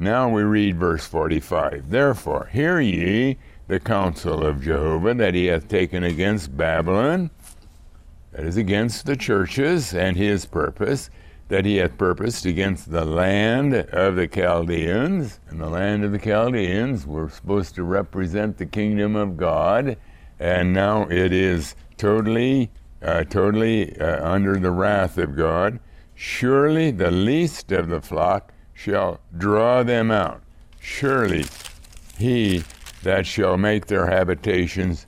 now we read verse 45. Therefore, hear ye the counsel of Jehovah that he hath taken against Babylon, that is against the churches, and his purpose, that he hath purposed against the land of the Chaldeans. And the land of the Chaldeans were supposed to represent the kingdom of God, and now it is totally under the wrath of God. Surely the least of the flock shall draw them out. Surely he that shall make their habitations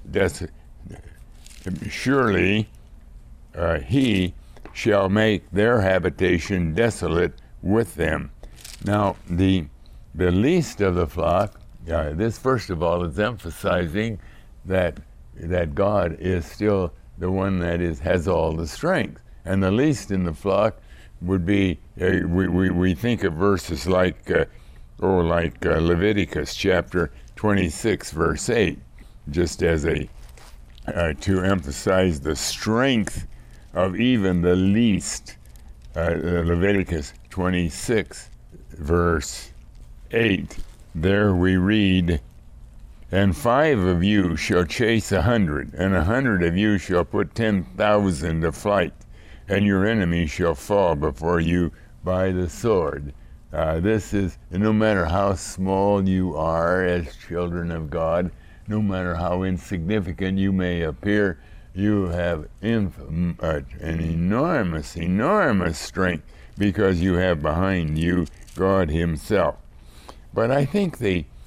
surely he shall make their habitation desolate with them. Now, the least of the flock, this first of all is emphasizing that God is still the one that has all the strength. And the least in the flock would be, we think of verses like Leviticus chapter 26, verse 8, just as to emphasize the strength of even the least. Leviticus 26, verse 8. There we read, and 5 of you shall chase 100, and 100 of you shall put 10,000 to flight, and your enemy shall fall before you by the sword. This is, no matter how small you are as children of God, no matter how insignificant you may appear, you have an enormous strength, because you have behind you God himself. But I think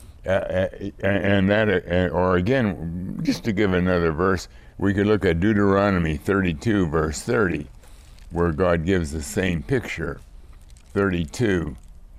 or again, just to give another verse, we could look at Deuteronomy 32, verse 30, where God gives the same picture. 32,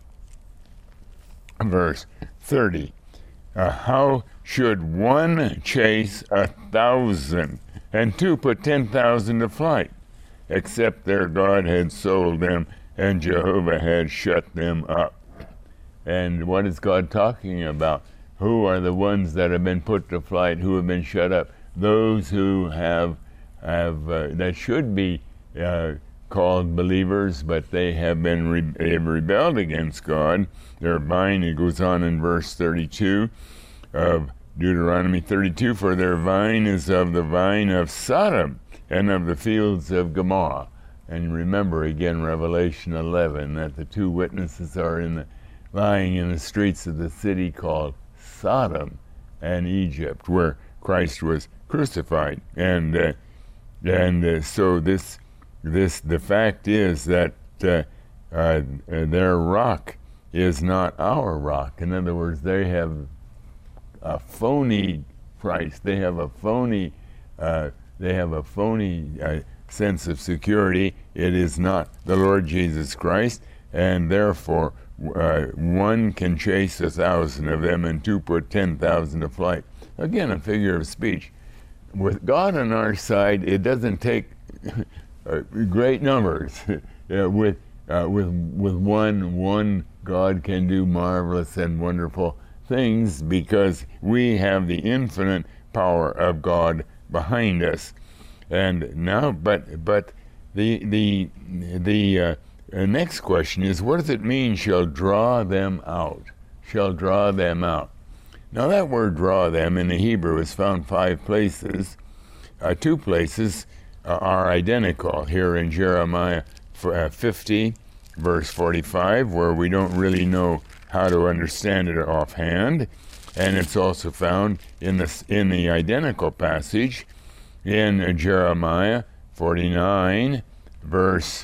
verse 30. How should one chase 1,000, and 2 put 10,000 to flight, except their God had sold them, and Jehovah had shut them up? And what is God talking about? Who are the ones that have been put to flight, who have been shut up? Those who have that should be called believers, but they have rebelled against God. Their vine, it goes on in verse 32 of Deuteronomy 32, for their vine is of the vine of Sodom and of the fields of Gomorrah. And remember again Revelation 11, that the 2 witnesses are lying in the streets of the city called Sodom and Egypt, where Christ was crucified. And so the fact is that their rock is not our rock. In other words, they have a phony Christ. They have a phony sense of security. It is not the Lord Jesus Christ, and therefore one can chase 1,000 of them, and 2 put 10,000 to flight. Again, a figure of speech. With God on our side, it doesn't take great numbers. With one, God can do marvelous and wonderful things, because we have the infinite power of God behind us. And now, but the next question is, what does it mean, shall draw them out? Shall draw them out. Now that word draw them in the Hebrew is found 5 places. 2 places are identical here in Jeremiah 50, verse 45, where we don't really know how to understand it offhand. And it's also found in the identical passage in Jeremiah 49, verse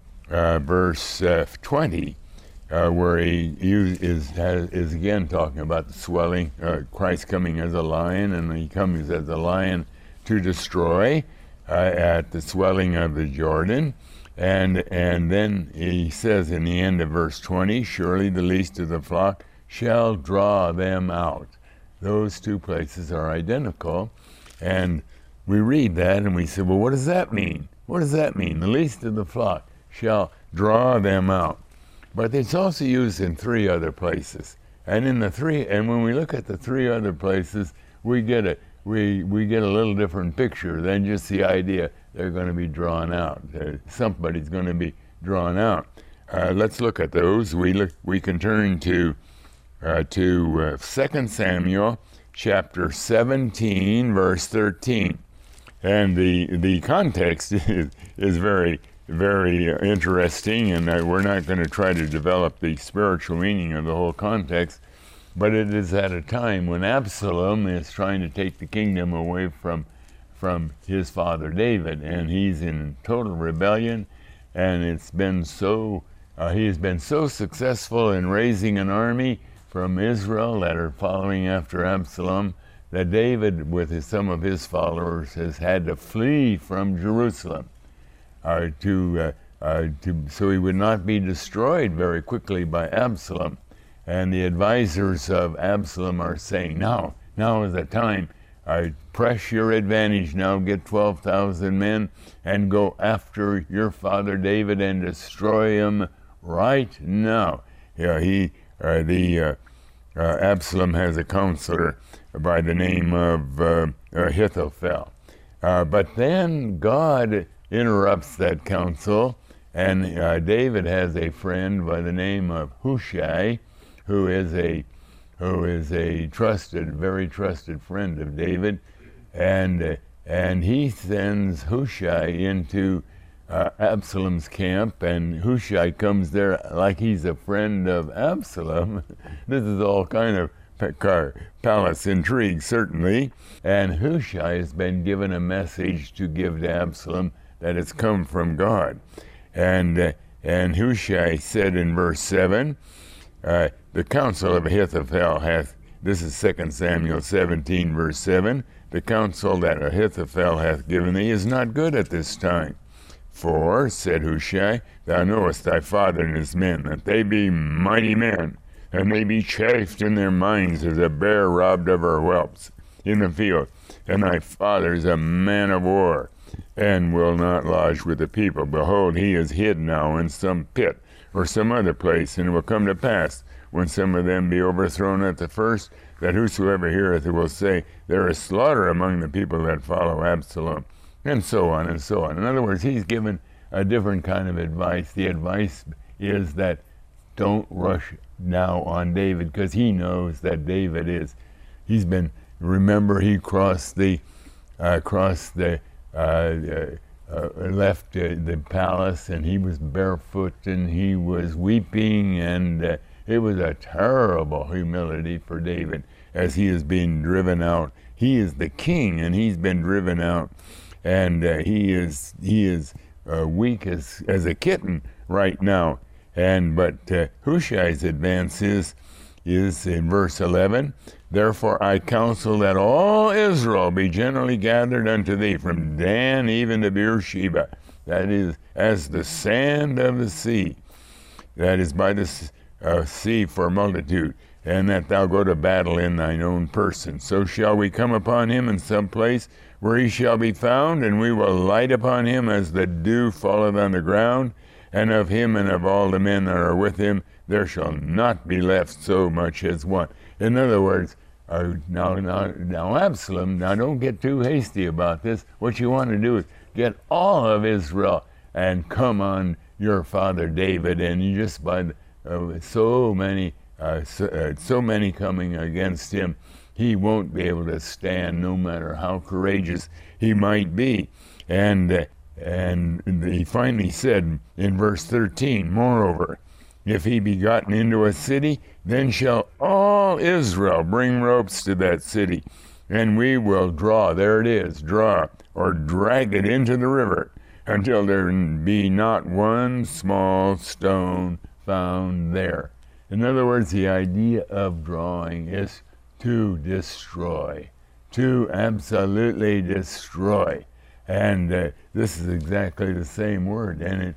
20, where he is again talking about the swelling, Christ coming as a lion, and he comes as a lion to destroy at the swelling of the Jordan. And then he says in the end of verse 20, surely the least of the flock shall draw them out. Those 2 places are identical. And we read that and we say, well, what does that mean? What does that mean? The least of the flock shall draw them out. But it's also used in 3 other places. And when we look at the 3 other places, we get a little different picture than just the idea they're going to be drawn out. Somebody's going to be drawn out. Let's look at those. We can turn to to 2 Samuel chapter 17, verse 13. And the context is very, very interesting, and we're not going to try to develop the spiritual meaning of the whole context, but it is at a time when Absalom is trying to take the kingdom away from his father David, and he's in total rebellion, and it's been so he has been so successful in raising an army from Israel that are following after Absalom that David, with some of his followers, has had to flee from Jerusalem so he would not be destroyed very quickly by Absalom. And the advisors of Absalom are saying, now is the time. Press your advantage now, get 12,000 men and go after your father David and destroy him right now. Absalom has a counselor by the name of Ahithophel. But then God interrupts that counsel, and David has a friend by the name of Hushai, who is a very trusted friend of David, and he sends Hushai into Absalom's camp, and Hushai comes there like he's a friend of Absalom. This is all kind of palace intrigue, certainly. And Hushai has been given a message to give to Absalom that has come from God. And Hushai said in verse 7, the counsel of Ahithophel hath, this is 2 Samuel 17, verse 7, the counsel that Ahithophel hath given thee is not good at this time. For, said Hushai, thou knowest thy father and his men, that they be mighty men, and they be chafed in their minds as a bear robbed of her whelps in the field. And thy father is a man of war, and will not lodge with the people. Behold, he is hid now in some pit, or some other place, and it will come to pass, when some of them be overthrown at the first, that whosoever heareth it will say, there is slaughter among the people that follow Absalom, and so on and so on. In other words, he's given a different kind of advice. The advice is that don't rush now on David, because he knows that David is, remember he left the palace, and he was barefoot, and he was weeping, and it was a terrible humility for David as he is being driven out. He is the king, and he's been driven out, and he is weak as a kitten right now. But Hushai's advance is in verse 11. Therefore I counsel that all Israel be generally gathered unto thee, from Dan even to Beersheba, that is as the sand of the sea, that is by the sea for multitude, and that thou go to battle in thine own person. So shall we come upon him in some place where he shall be found, and we will light upon him as the dew falleth on the ground, and of him and of all the men that are with him there shall not be left so much as one. In other words, now Absalom, now don't get too hasty about this. What you want to do is get all of Israel and come on your father David, and you just by so many coming against him, he won't be able to stand, no matter how courageous he might be. And he finally said in verse 13, moreover, if he be gotten into a city, then shall all Israel bring ropes to that city, and we will draw or drag it into the river, until there be not one small stone found there. In other words, the idea of drawing is to destroy, to absolutely destroy. And this is exactly the same word. And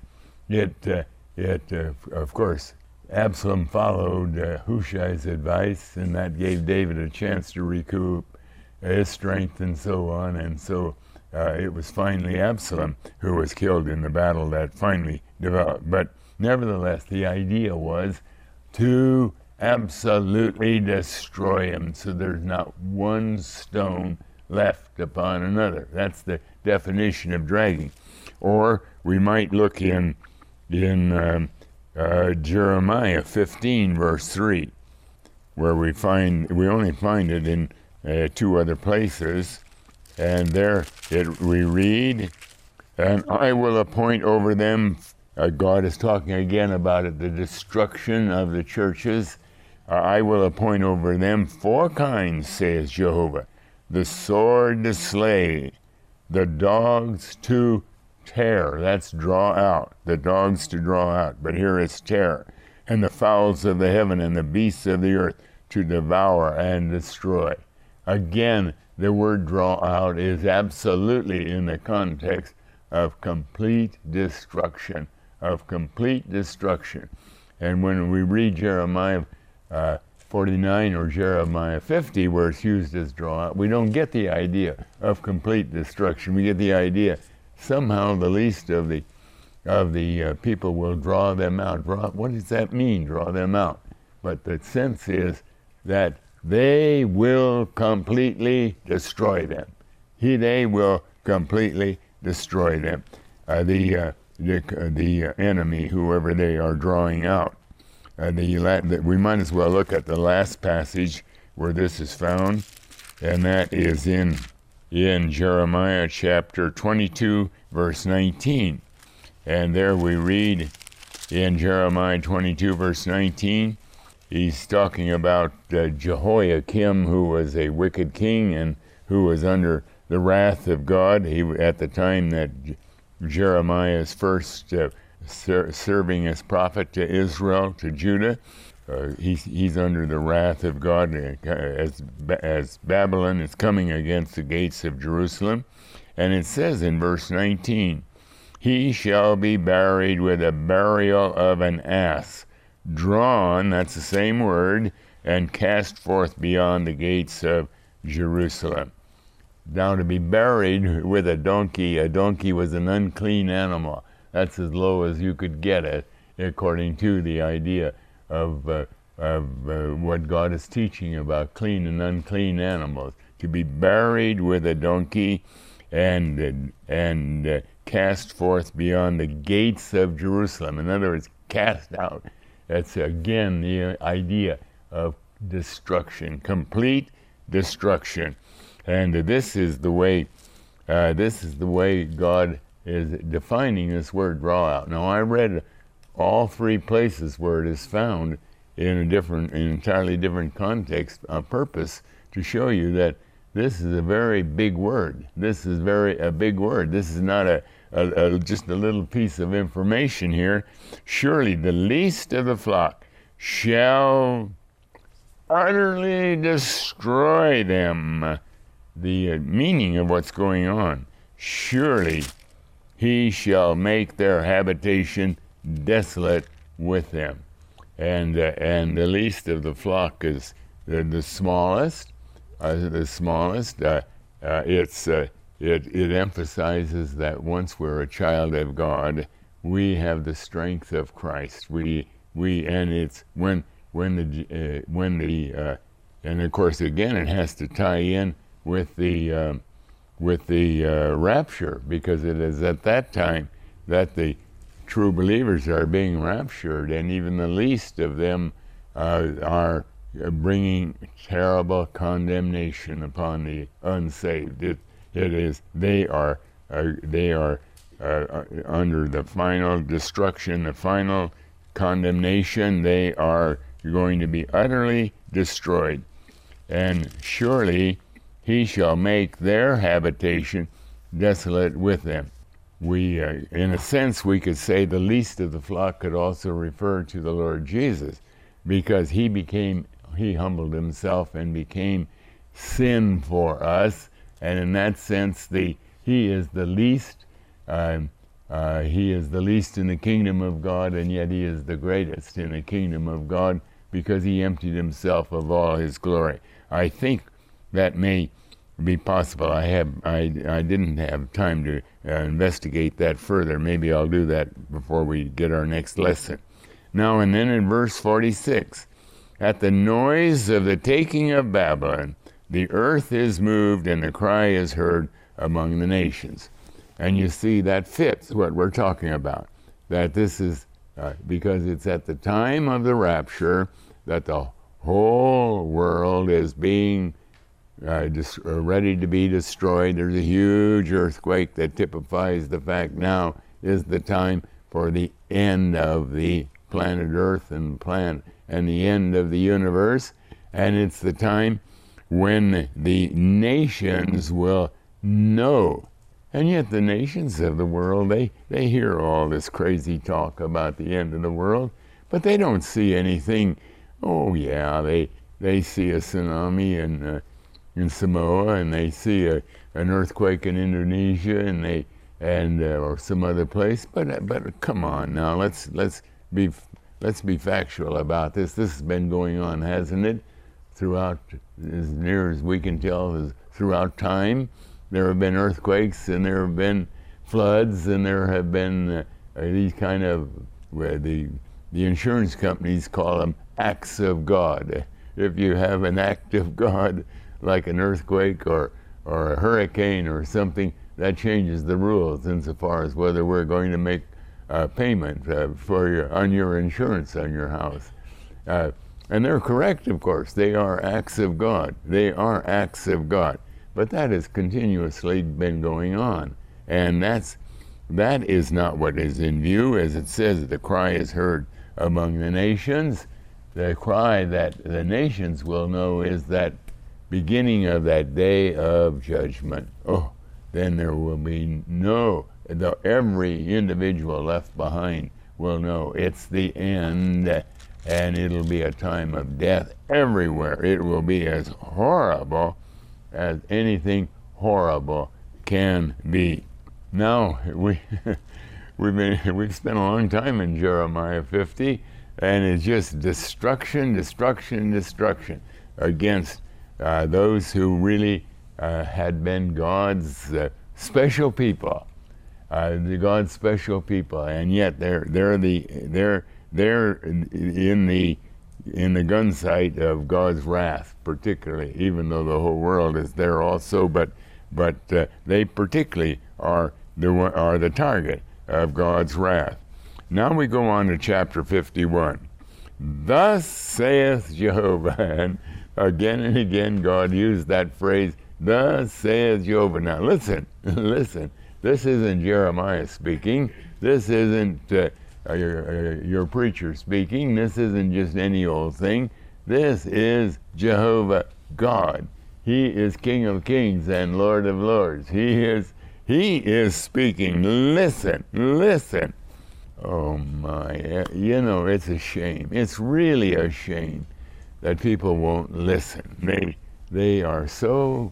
of course, Absalom followed Hushai's advice, and that gave David a chance to recoup his strength and so on. And so it was finally Absalom who was killed in the battle that finally developed. But nevertheless, the idea was to absolutely destroy him, so there's not one stone left upon another. That's the definition of dragging. Or we might look in Jeremiah 15, verse 3. where we only find it in 2 other places. And there we read, and I will appoint over them, God is talking again about it, the destruction of the churches. I will appoint over them 4 kinds, says Jehovah: the sword to slay, the dogs to tear, that's draw out, the dogs to draw out, but here it's tear, and the fowls of the heaven and the beasts of the earth to devour and destroy. Again, the word draw out is absolutely in the context of complete destruction, And when we read Jeremiah 49 or Jeremiah 50, where it's used as draw out, we don't get the idea of complete destruction. We get the idea somehow the least of the people will draw them out. What does that mean, draw them out? But the sense is that they will completely destroy them. They will completely destroy them. The enemy, whoever they are drawing out. We might as well look at the last passage where this is found, and that is in Jeremiah chapter 22, verse 19. And there we read in Jeremiah 22, verse 19, he's talking about Jehoiakim, who was a wicked king and who was under the wrath of God. At the time that Jeremiah is first serving as prophet to Israel, to Judah, he's under the wrath of God as Babylon is coming against the gates of Jerusalem. And it says in verse 19, he shall be buried with a burial of an ass, drawn, that's the same word, and cast forth beyond the gates of Jerusalem. Now, to be buried with a donkey was an unclean animal. That's as low as you could get it, according to the idea of what God is teaching about clean and unclean animals. To be buried with a donkey and cast forth beyond the gates of Jerusalem. In other words, cast out. That's again the idea of destruction, complete destruction. And this is the way God is defining this word draw out. Now, I read all 3 places where it is found in an entirely different context on purpose to show you that this is a very big word. This is a big word. This is not just a little piece of information here. Surely the least of the flock shall utterly destroy them. The meaning of what's going on. Surely he shall make their habitation desolate with them. And the least of the flock is the smallest. It emphasizes that once we're a child of God, we have the strength of Christ. And it's when and of course again it has to tie in with the rapture, because it is at that time that the true believers are being raptured, and even the least of them are bringing terrible condemnation upon the unsaved. They are under the final destruction, the final condemnation. They are going to be utterly destroyed. And surely he shall make their habitation desolate with them. In a sense, we could say the least of the flock could also refer to the Lord Jesus, because he humbled himself and became sin for us, and in that sense, he is the least. He is the least in the kingdom of God, and yet he is the greatest in the kingdom of God, because he emptied himself of all his glory. I think that may be possible. I didn't have time to investigate that further. Maybe I'll do that before we get our next lesson. Now and then in verse 46, at the noise of the taking of Babylon, the earth is moved and the cry is heard among the nations. And you see, that fits what we're talking about. That this is because it's at the time of the rapture that the whole world is being ready to be destroyed. There's a huge earthquake that typifies the fact now is the time for the end of the planet Earth and the end of the universe. And it's the time when the nations will know. And yet the nations of the world, they hear all this crazy talk about the end of the world, but they don't see anything. Oh yeah, they see a tsunami in Samoa, and they see an earthquake in Indonesia, or some other place. But come on now, let's be factual about this. This has been going on, hasn't it? Throughout, as near as we can tell, throughout time, there have been earthquakes, and there have been floods, and there have been these kind of the insurance companies call them acts of God. If you have an act of God, like an earthquake or a hurricane or something, that changes the rules insofar as whether we're going to make a payment on your insurance on your house. And they're correct, of course. They are acts of God. They are acts of God. But that has continuously been going on. And that is not what is in view. As it says, the cry is heard among the nations. The cry that the nations will know is that beginning of that day of judgment. Oh, then there will be every individual left behind will know it's the end, and it'll be a time of death everywhere. It will be as horrible as anything horrible can be. Now, we've spent a long time in Jeremiah 50, and it's just destruction, destruction, destruction against those who really had been God's special people, God's special people, and yet they're in the gun sight of God's wrath, particularly, even though the whole world is there also. But they particularly are the target of God's wrath. Now we go on to chapter 51. Thus saith Jehovah, and again, God used that phrase, thus saith Jehovah. Now listen, this isn't Jeremiah speaking. This isn't your preacher speaking. This isn't just any old thing. This is Jehovah God. He is King of kings and Lord of lords. He is speaking. Listen. Oh my, it's a shame. It's really a shame that people won't listen. They are so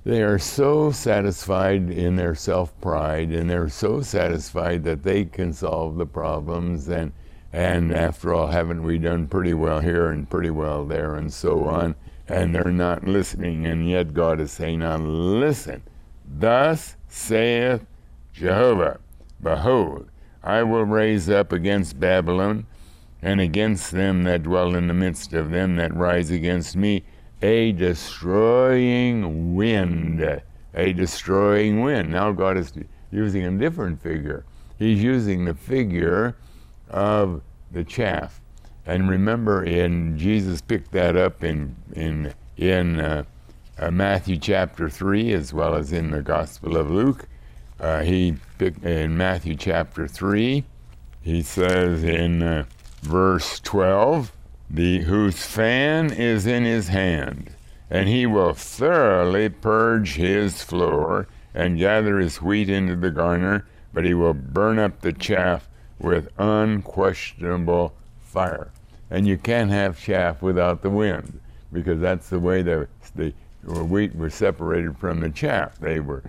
satisfied in their self-pride, and they're so satisfied that they can solve the problems, and after all, haven't we done pretty well here and pretty well there and so on, and they're not listening. And yet God is saying, now listen, thus saith Jehovah, behold, I will raise up against Babylon and against them that dwell in the midst of them that rise against me a destroying wind. A destroying wind. Now God is using a different figure. He's using the figure of the chaff. And remember, Jesus picked that up in Matthew chapter 3, as well as in the Gospel of Luke. He picked in Matthew chapter 3, he says in verse 12, whose fan is in his hand, and he will thoroughly purge his floor and gather his wheat into the garner, but he will burn up the chaff with unquestionable fire. And you can't have chaff without the wind, because that's the way the wheat was separated from the chaff. They were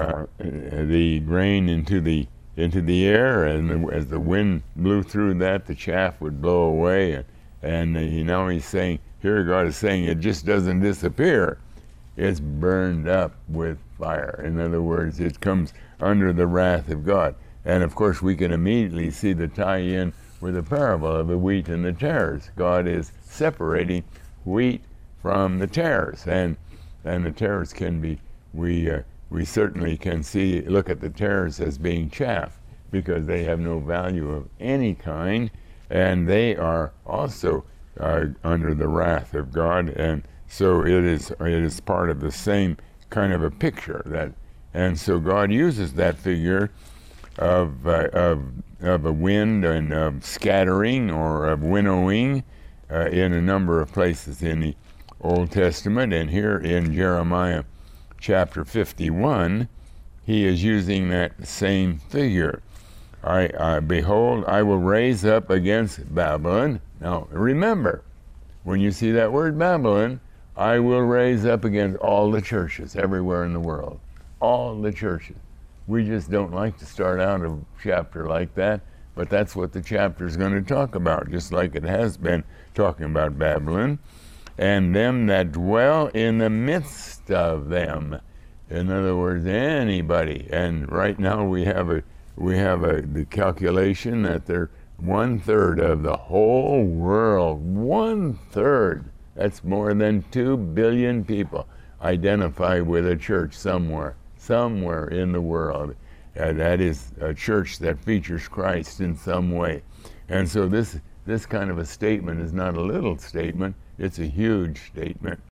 the grain into the air, and as the wind blew through that, the chaff would blow away. And now he's saying, here God is saying, it just doesn't disappear. It's burned up with fire. In other words, it comes under the wrath of God. And of course, we can immediately see the tie-in with the parable of the wheat and the tares. God is separating wheat from the tares. And the tares can be, we certainly can look at the tares as being chaff, because they have no value of any kind, and they are also under the wrath of God, and so it is part of the same kind of a picture that, and so God uses that figure of a wind and of scattering or of winnowing in a number of places in the Old Testament, and here in Jeremiah chapter 51, he is using that same figure. Behold, I will raise up against Babylon. Now, remember, when you see that word Babylon, I will raise up against all the churches everywhere in the world. All the churches. We just don't like to start out a chapter like that, but that's what the chapter is going to talk about, just like it has been talking about Babylon. And them that dwell in the midst of them. In other words, anybody. And right now we have the calculation that they're 1/3 of the whole world. 1/3. That's more than 2 billion people identify with a church somewhere in the world. That is a church that features Christ in some way. And so this kind of a statement is not a little statement, it's a huge statement.